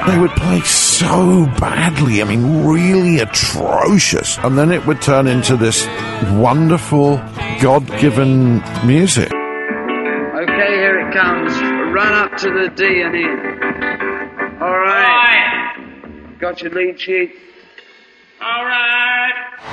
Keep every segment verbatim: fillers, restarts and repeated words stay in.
They would play so badly, I mean, really atrocious. And then it would turn into this wonderful, God-given music. Okay, here it comes. Run up to the D and E. All right. All right. Got your lead sheet? All right.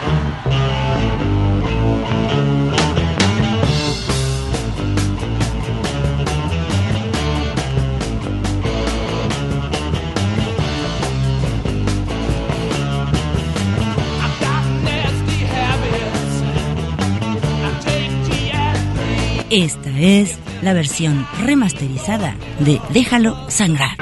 Esta es la versión remasterizada de Déjalo Sangrar.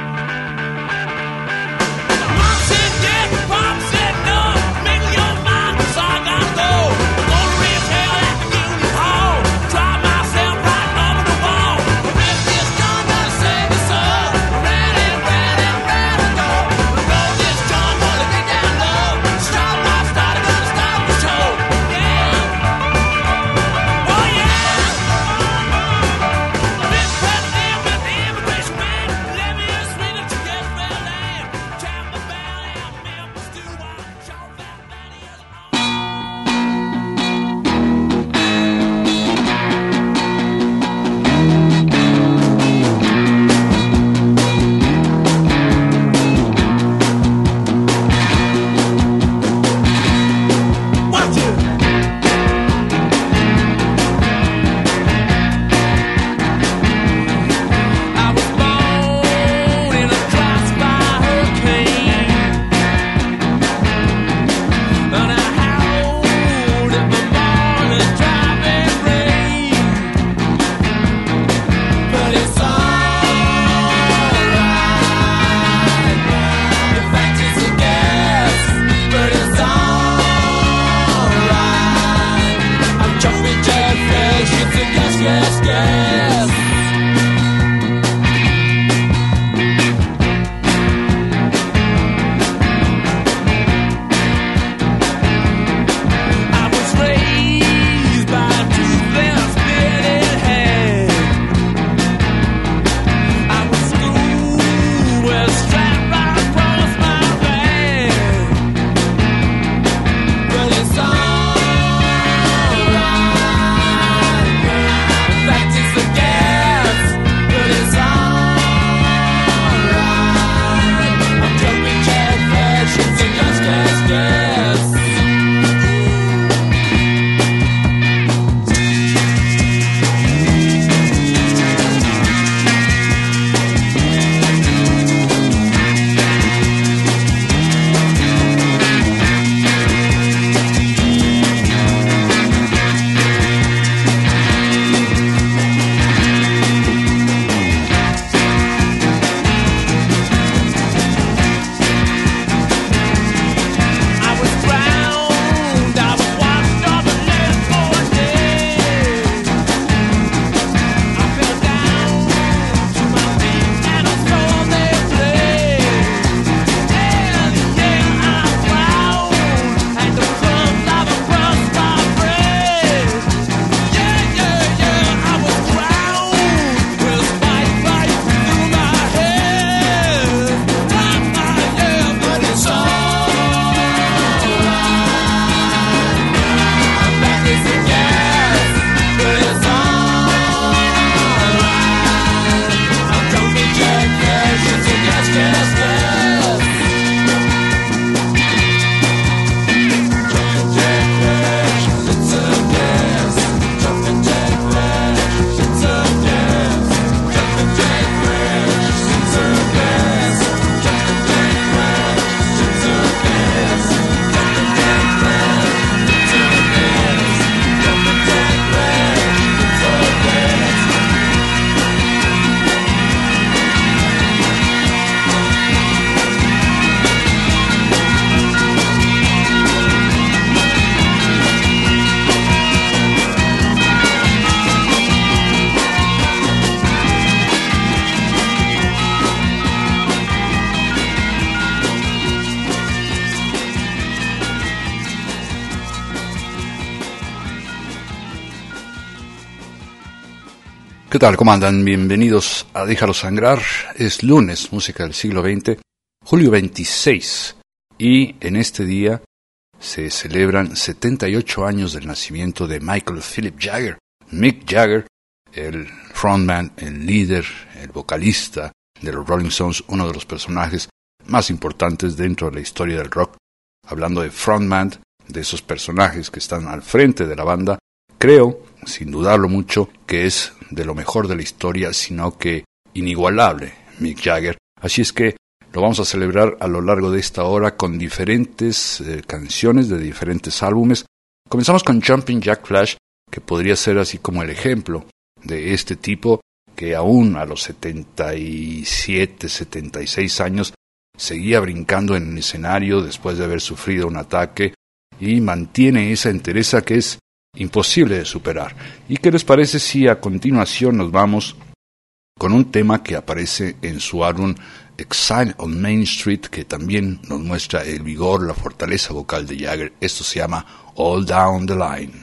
¿Qué tal? ¿Cómo andan? Bienvenidos a Déjalo Sangrar. Es lunes, música del siglo veinte. julio veintiséis, y en este día se celebran setenta y ocho años del nacimiento de Michael Philip Jagger. Mick Jagger, el frontman, el líder, el vocalista de los Rolling Stones, uno de los personajes más importantes dentro de la historia del rock. Hablando de frontman, de esos personajes que están al frente de la banda, creo, sin dudarlo mucho, que es de lo mejor de la historia, sino que inigualable, Mick Jagger. Así es que lo vamos a celebrar a lo largo de esta hora con diferentes eh, canciones de diferentes álbumes. Comenzamos con Jumping Jack Flash, que podría ser así como el ejemplo de este tipo que aún a los setenta y siete, setenta y seis años seguía brincando en el escenario después de haber sufrido un ataque y mantiene esa entereza que es imposible de superar. ¿Y qué les parece si a continuación nos vamos con un tema que aparece en su álbum Exile on Main Street, que también nos muestra el vigor, la fortaleza vocal de Jagger? Esto se llama All Down the Line.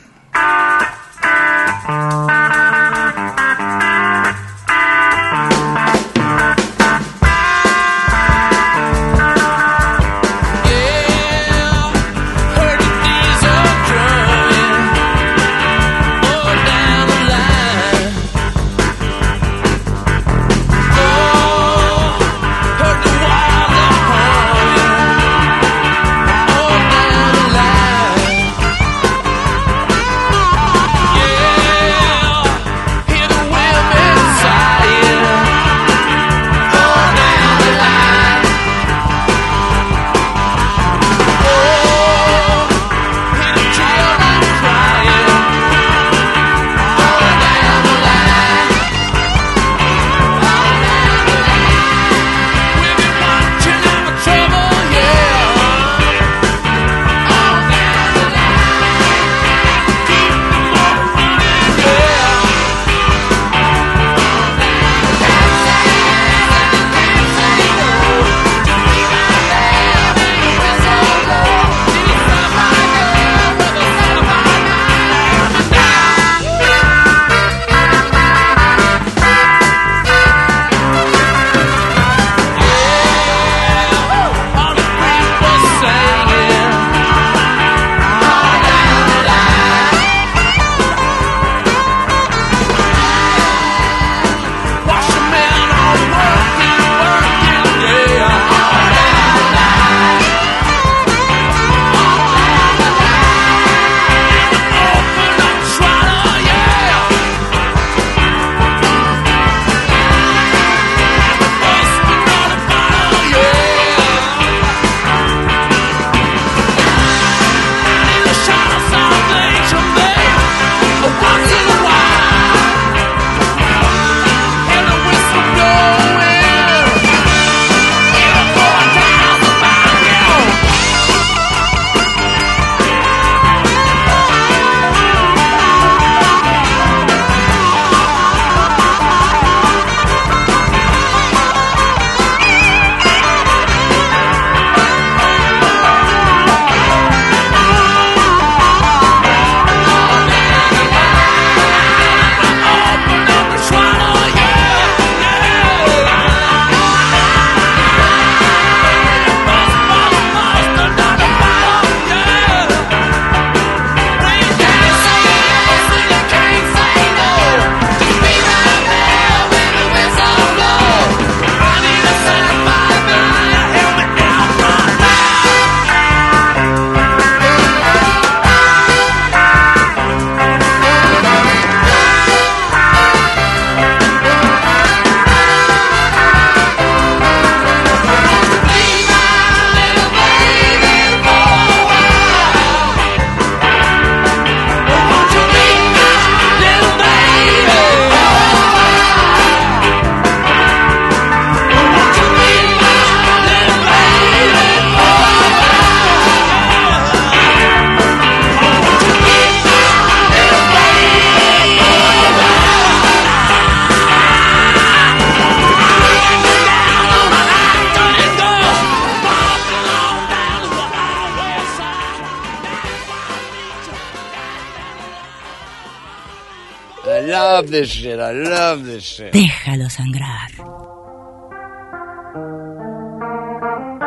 I love this shit. I love this shit. Déjalo sangrar.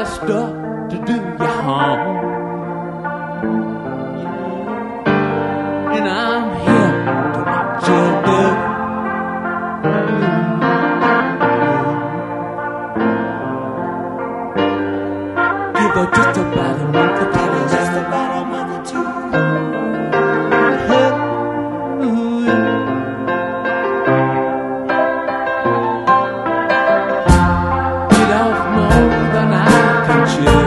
dressed up to do you harm. And I'm here to watch you do. Give her just about a month or two. Just about a month or two. Get off more than I can chew.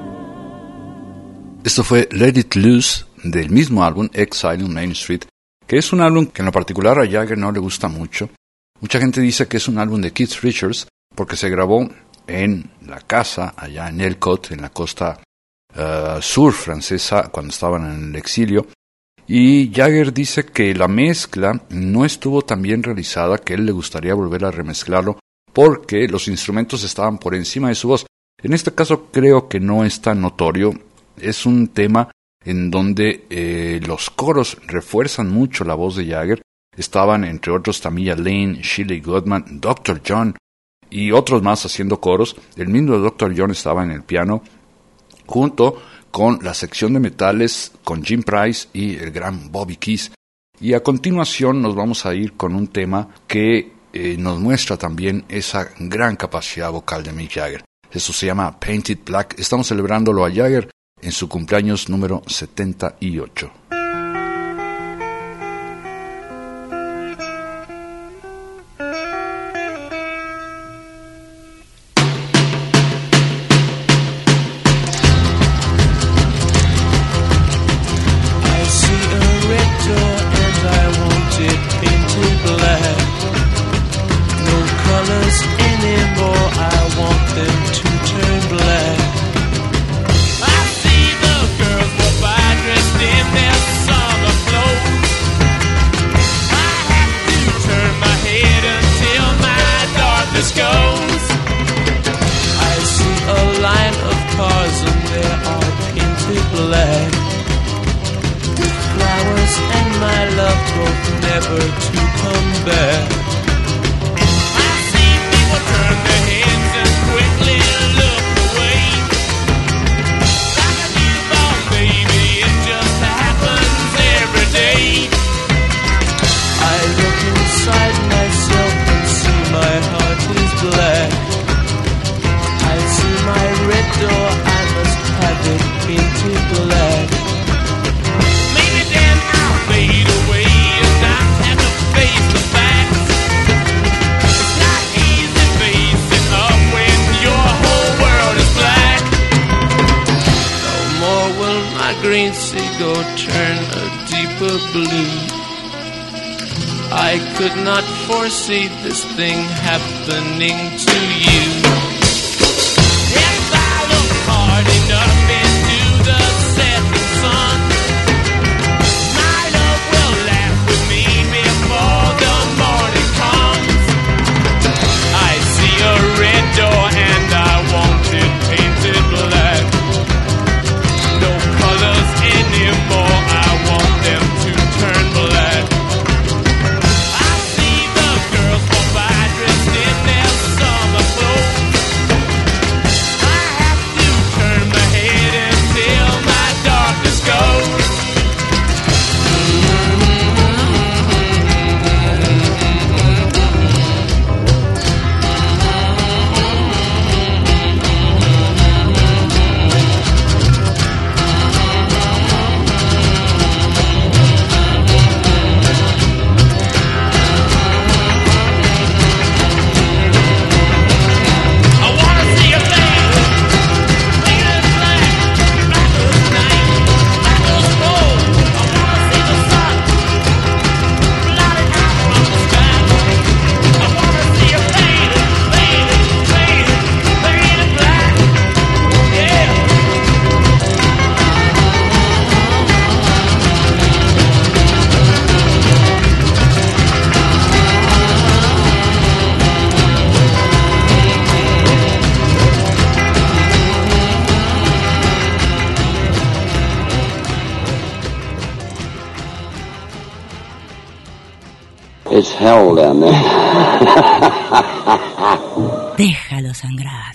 Esto fue Let It Loose del mismo álbum Exile on Main Street, que es un álbum que en lo particular a Jagger no le gusta mucho. Mucha gente dice que es un álbum de Keith Richards porque se grabó en la casa allá en Elcott, en la costa uh, sur francesa, cuando estaban en el exilio. Y Jagger dice que la mezcla no estuvo tan bien realizada, que él le gustaría volver a remezclarlo porque los instrumentos estaban por encima de su voz. En este caso creo que no es tan notorio. Es un tema en donde eh, los coros refuerzan mucho la voz de Jagger. Estaban entre otros Tamilla Lane, Shirley Goodman, doctor John y otros más haciendo coros. El mismo doctor John estaba en el piano junto con la sección de metales, con Jim Price y el gran Bobby Keys. Y a continuación nos vamos a ir con un tema que eh, nos muestra también esa gran capacidad vocal de Mick Jagger. Eso se llama Painted Black. Estamos celebrándolo a Jagger en su cumpleaños número setenta y ocho. Foresee this thing happening to you. If I look hard enough into the setting sun, my love will laugh with me before the morning comes. I see a red door and I want it painted black. No colors anymore, I want them to turn black. It's hell down there. Déjalo sangrar.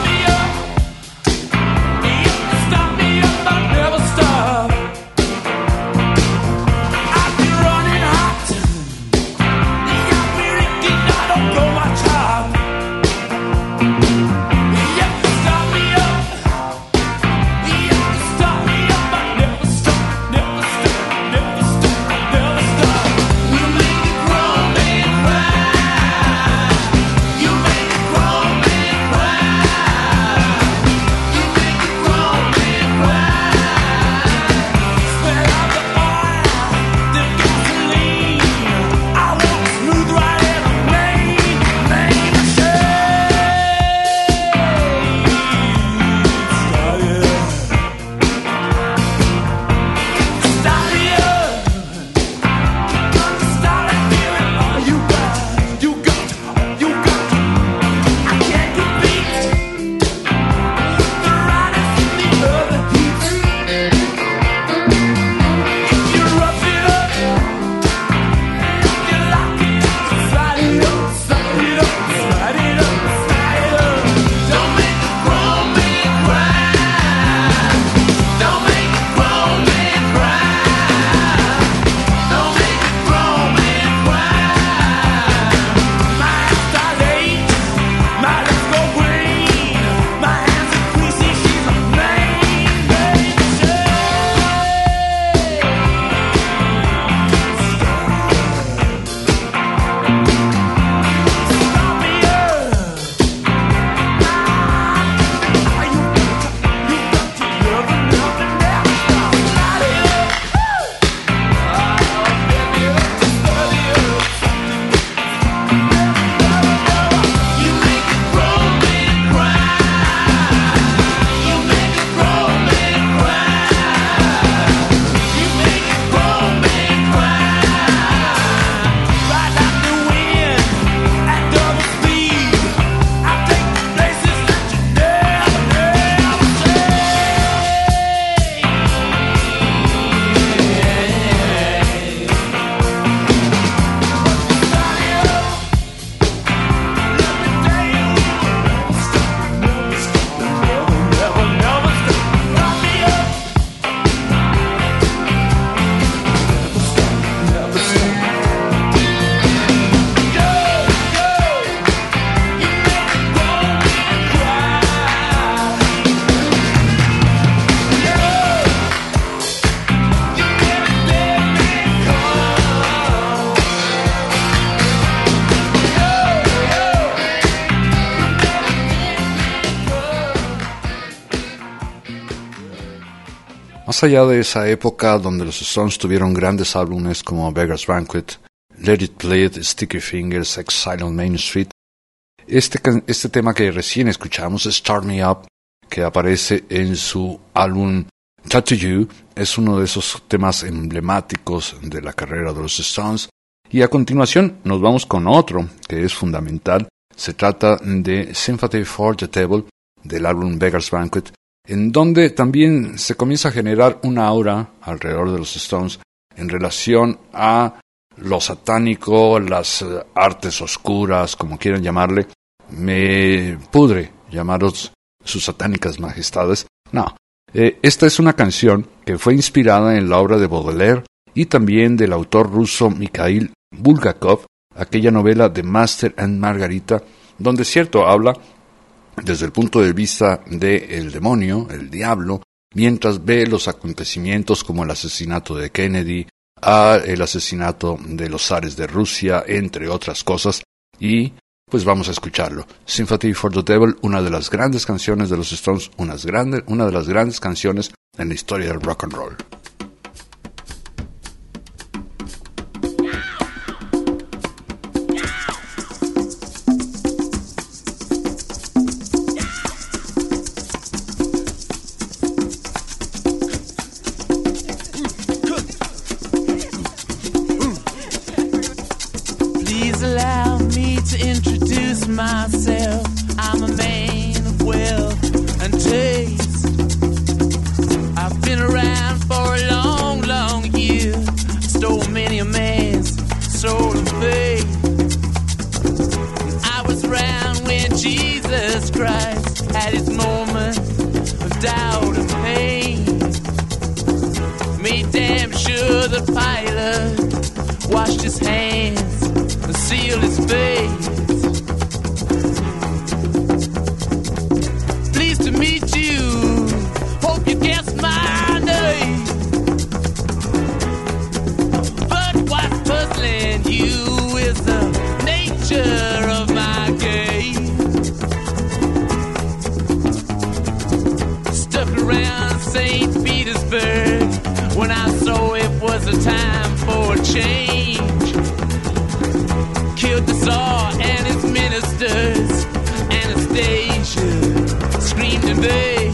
Stop me up, I'll never stop. Más allá de esa época donde los Stones tuvieron grandes álbumes como Beggar's Banquet, Let It Bleed, Sticky Fingers, Exile on Main Street, este, este tema que recién escuchamos, Start Me Up, que aparece en su álbum Tattoo You, es uno de esos temas emblemáticos de la carrera de los Stones. Y a continuación nos vamos con otro que es fundamental. Se trata de Sympathy for the Devil del álbum Beggar's Banquet, en donde también se comienza a generar una aura alrededor de los Stones en relación a lo satánico, las uh, artes oscuras, como quieran llamarle. Me pudre llamaros sus satánicas majestades. No, eh, esta es una canción que fue inspirada en la obra de Baudelaire y también del autor ruso Mikhail Bulgakov, aquella novela de Master and Margarita, donde cierto habla desde el punto de vista del demonio, el diablo, mientras ve los acontecimientos como el asesinato de Kennedy, a el asesinato de los zares de Rusia, entre otras cosas, y pues vamos a escucharlo. Sympathy for the Devil, una de las grandes canciones de los Stones, unas grandes, una de las grandes canciones en la historia del rock and roll. Myself, I'm a man of wealth and taste. I've been around for a long, long year. Stole many a man's soul and faith. I was around when Jesus Christ had his moment of doubt and pain. Made damn sure the Pilate washed his hands and sealed his face. To meet you, hope you guessed my name. But what's puzzling you is the nature of my game. Stuck around Saint Petersburg when I saw it was a time for a change. Killed the Tsar and his ministers, Anastasia screamed in vain.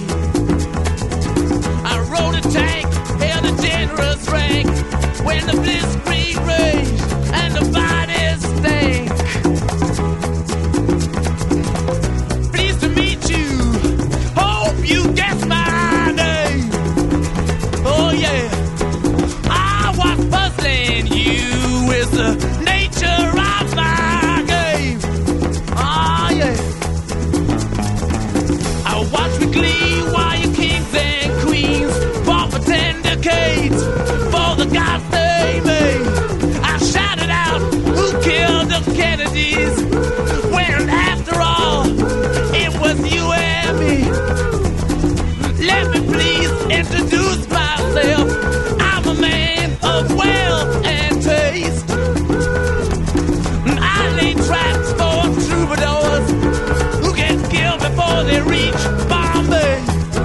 I rode a tank, held a generous rank when the blitzkrieg raged and the bodies stank. Pleased to meet you, hope you guess my name. Oh yeah, I was puzzling you with the nature of my game. Oh yeah. Watch me glee while your kings and queens fought for ten decades for the gods they made. I shouted out, who killed the Kennedys? When after all, it was you and me. Let me please introduce myself. I'm a man of wealth and taste. I lay traps for troubadours who get killed before they reach Bombay.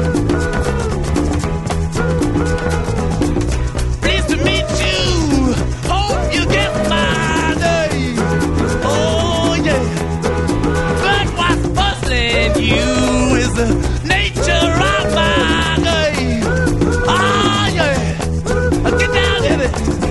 Pleased to meet you, hope you get my name. Oh yeah, but what's puzzling you is the nature of my game. Oh yeah, get down in it.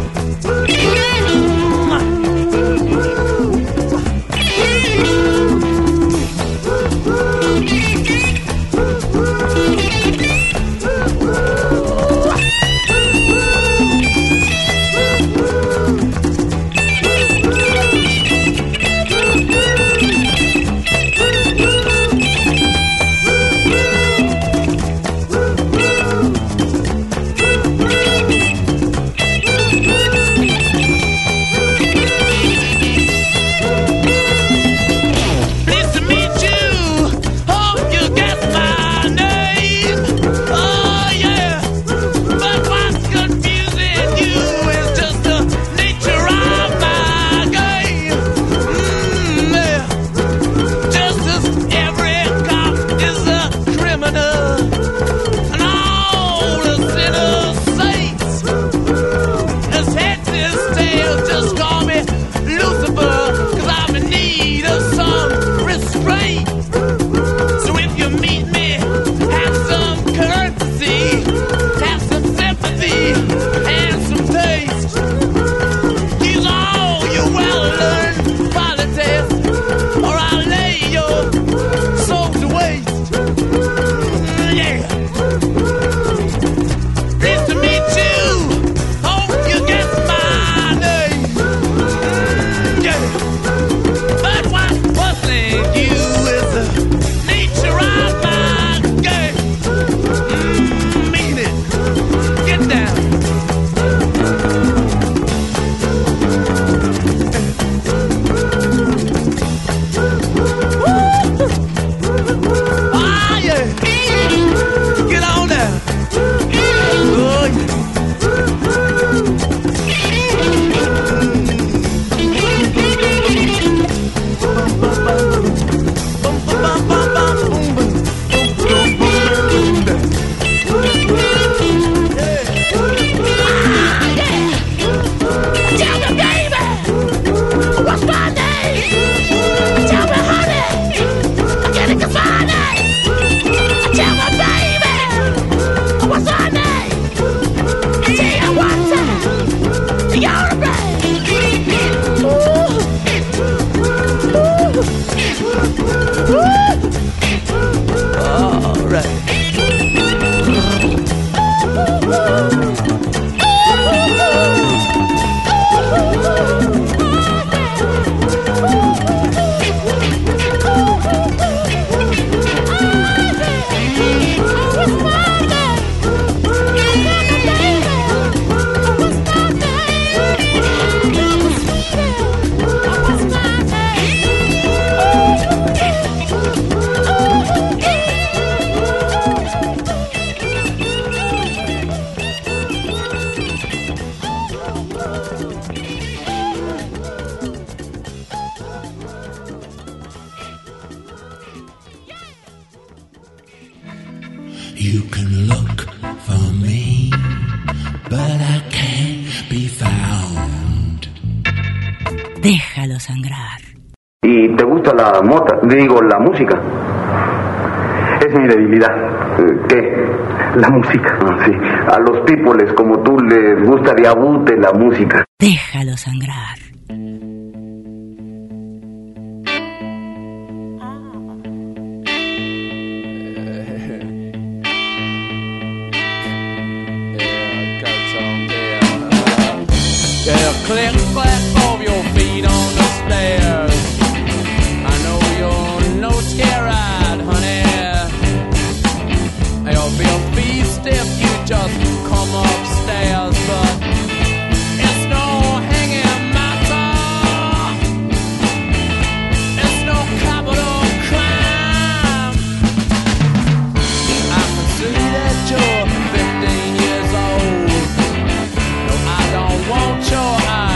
You can look for me, but I can't be found. Déjalo sangrar. ¿Y te gusta la mota? Digo, la música. Es mi debilidad. ¿Qué? La música. Ah, sí. A los pípoles como tú les gusta de abute la música. Déjalo sangrar. Click, clack of your feet on the stairs. I know you're no scared, honey. You'll be a beast if you just come upstairs, but it's no hanging matter. It's no capital crime. I can see that you're fifteen years old. No, I don't want your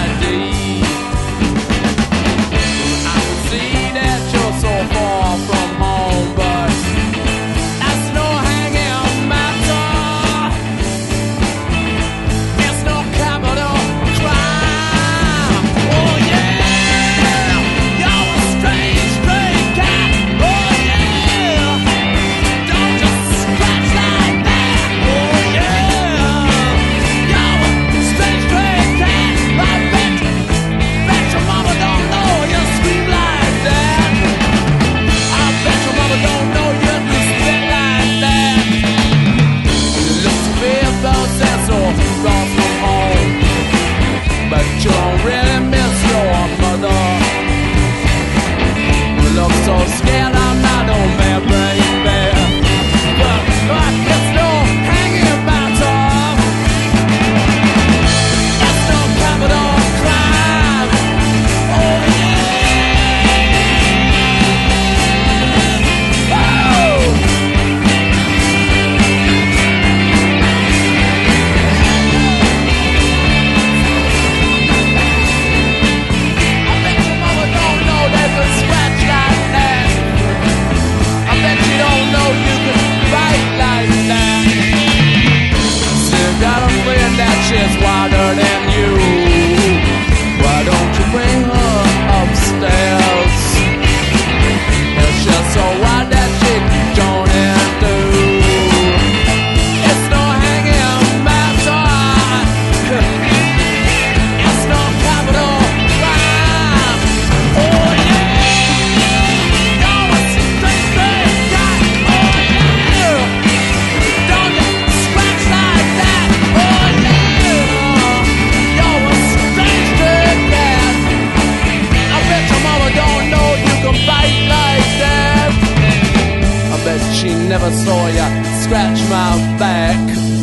never saw ya scratch my back.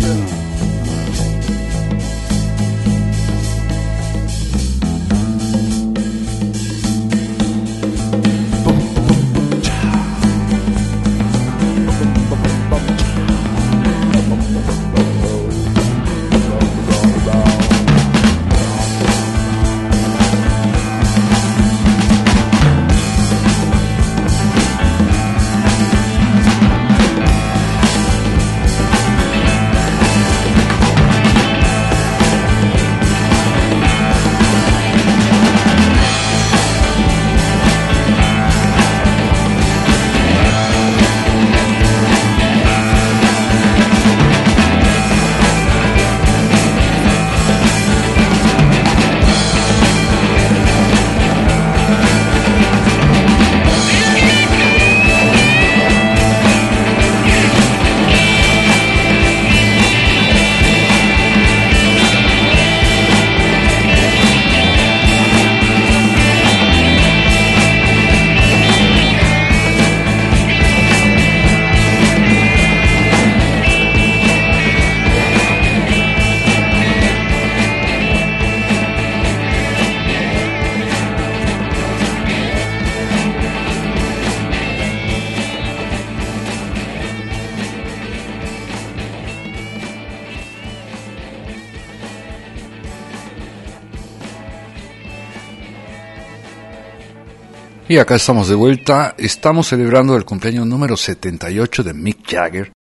Y acá estamos de vuelta, estamos celebrando el cumpleaños número setenta y ocho de Mick Jagger,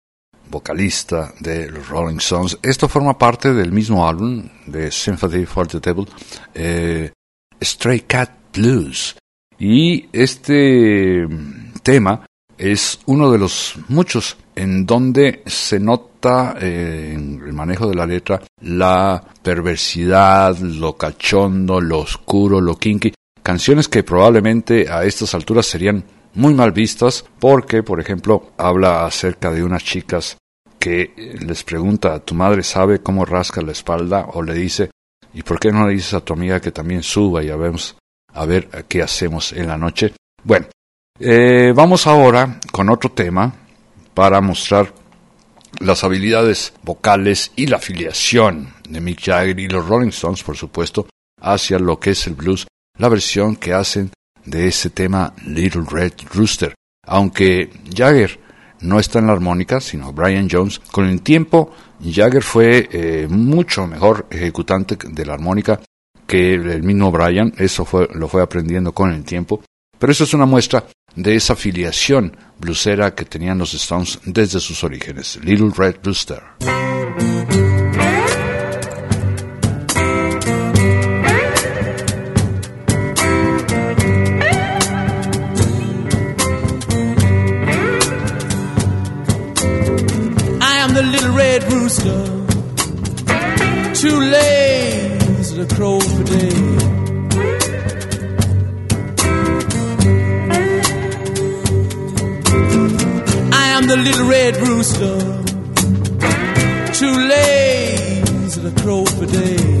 vocalista de los Rolling Stones. Esto forma parte del mismo álbum de Sympathy for the Devil, eh, Stray Cat Blues. Y este tema es uno de los muchos en donde se nota eh, en el manejo de la letra la perversidad, lo cachondo, lo oscuro, lo kinky. Canciones que probablemente a estas alturas serían muy mal vistas porque, por ejemplo, habla acerca de unas chicas que les pregunta, ¿tu madre sabe cómo rasca la espalda? O le dice, ¿y por qué no le dices a tu amiga que también suba y a ver, a ver qué hacemos en la noche? Bueno, eh, vamos ahora con otro tema para mostrar las habilidades vocales y la afiliación de Mick Jagger y los Rolling Stones, por supuesto, hacia lo que es el blues, la versión que hacen de ese tema Little Red Rooster. Aunque Jagger no está en la armónica, sino Brian Jones, con el tiempo Jagger fue eh, mucho mejor ejecutante de la armónica que el mismo Brian. Eso fue, lo fue aprendiendo con el tiempo, pero eso es una muestra de esa afiliación bluesera que tenían los Stones desde sus orígenes. Little Red Rooster. The little red rooster, too lazy to crow for day. I am the little red rooster, too lazy to crow for day.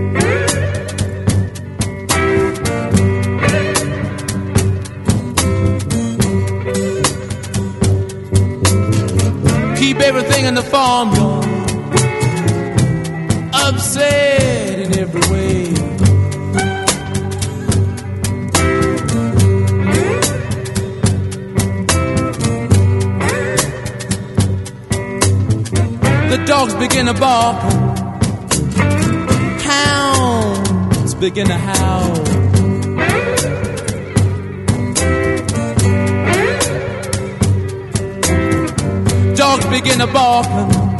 Keep everything in the farmyard upset in every way. The dogs begin to bark, hounds begin to howl. Dogs begin to bark,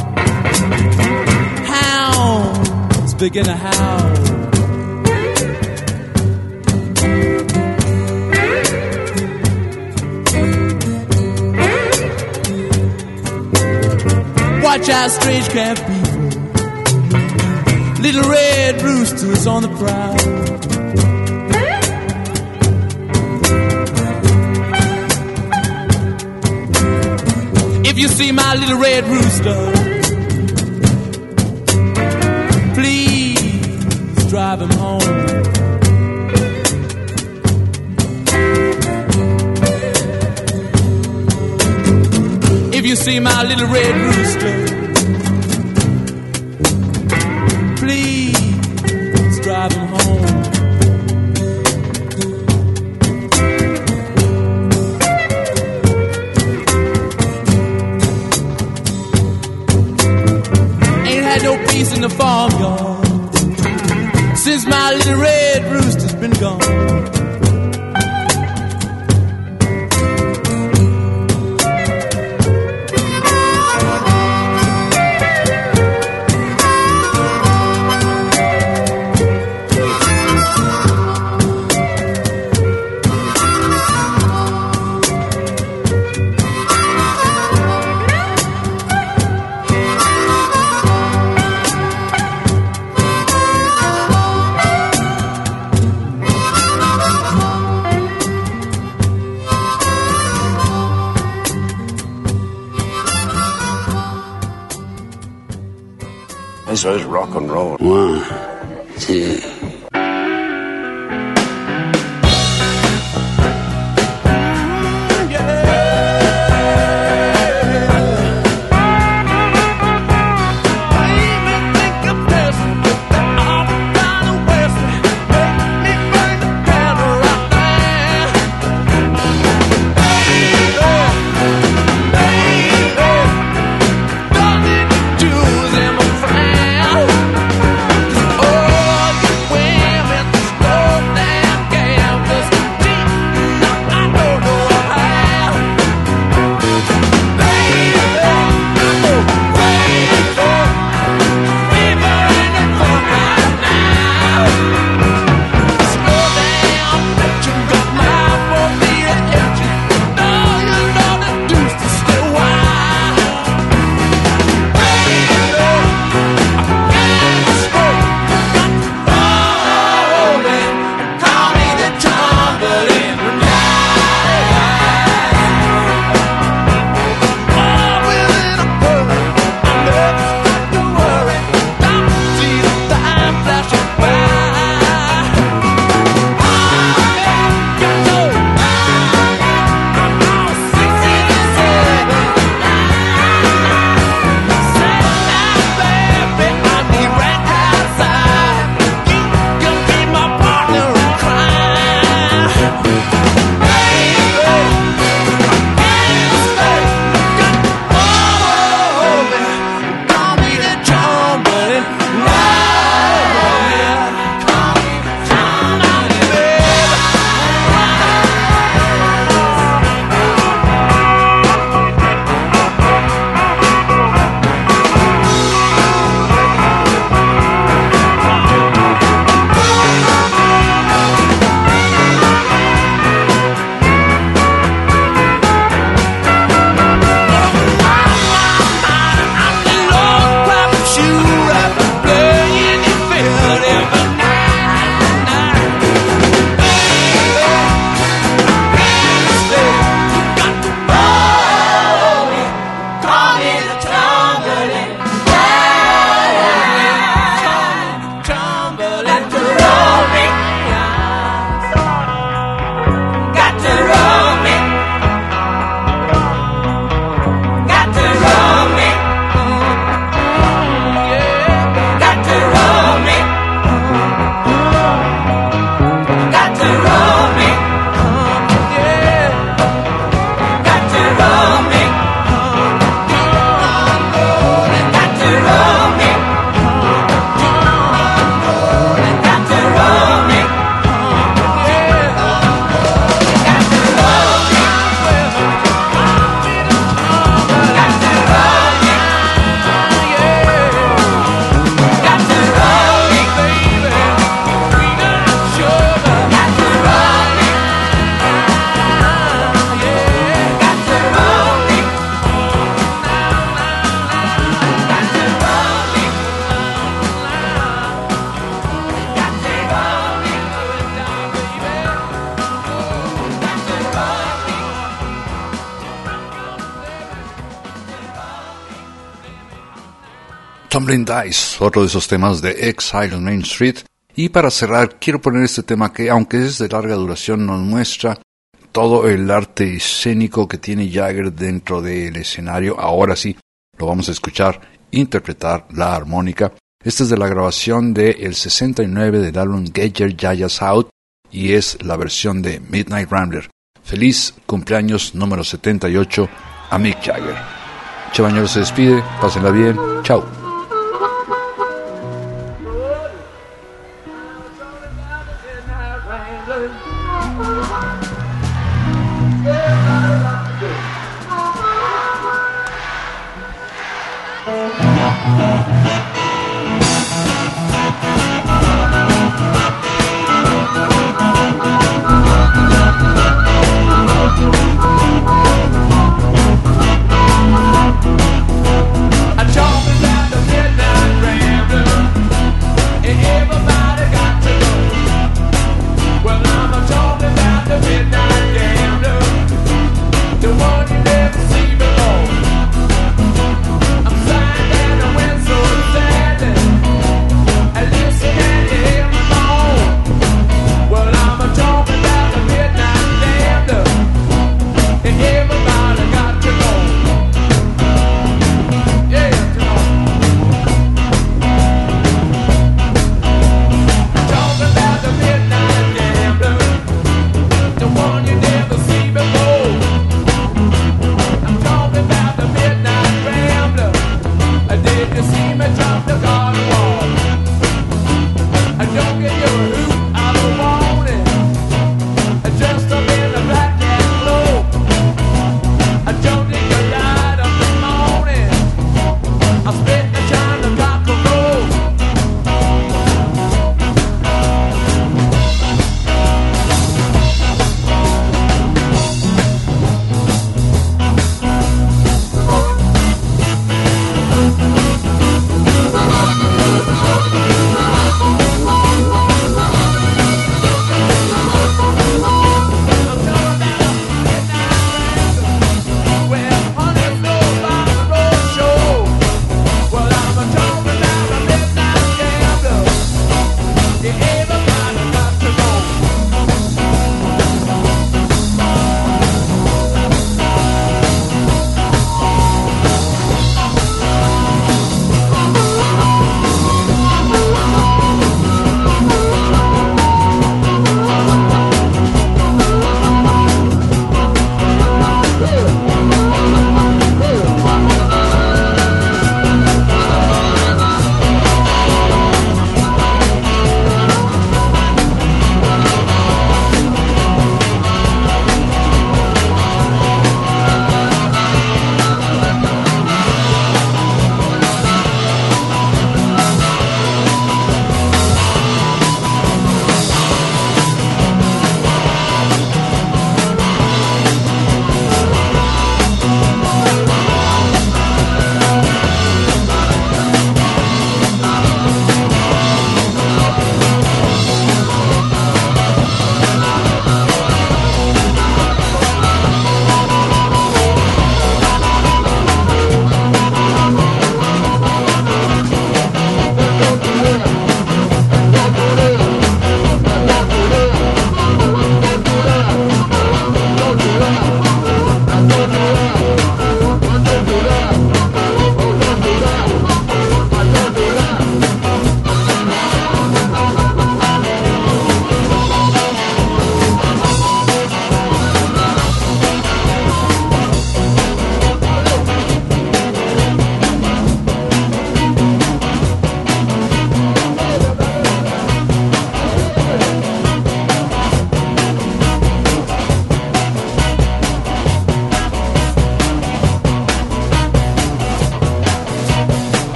hounds begin to howl. Watch out, strange cat people, little red roosters on the prowl. If you see my little red rooster, please drive him home. If you see my little red rooster, please drive him home. No peace in the farmyard since my little red rooster's been gone. Eso es rock and roll. One, two. Oh, Tumbling Dice, otro de esos temas de Exile on Main Street. Y para cerrar, quiero poner este tema que, aunque es de larga duración, nos muestra todo el arte escénico que tiene Jagger dentro del escenario. Ahora sí, lo vamos a escuchar interpretar la armónica. Esta es de la grabación del sesenta y nueve del álbum Get Your Yayas Out y es la versión de Midnight Rambler. Feliz cumpleaños número setenta y ocho a Mick Jagger. Che Bañuelos se despide, pásenla bien, chao.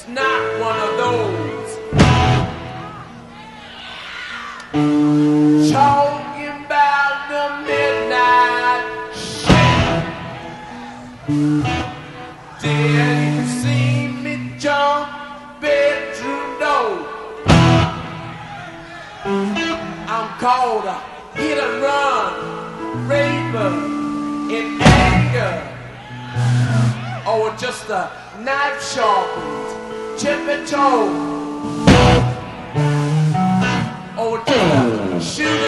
It's not one of those talking about the midnight shit. Did you see me jump bedroom door? I'm called a hit and run, raver in anger, or just a knife sharpened, chippy toe, or just a shooter.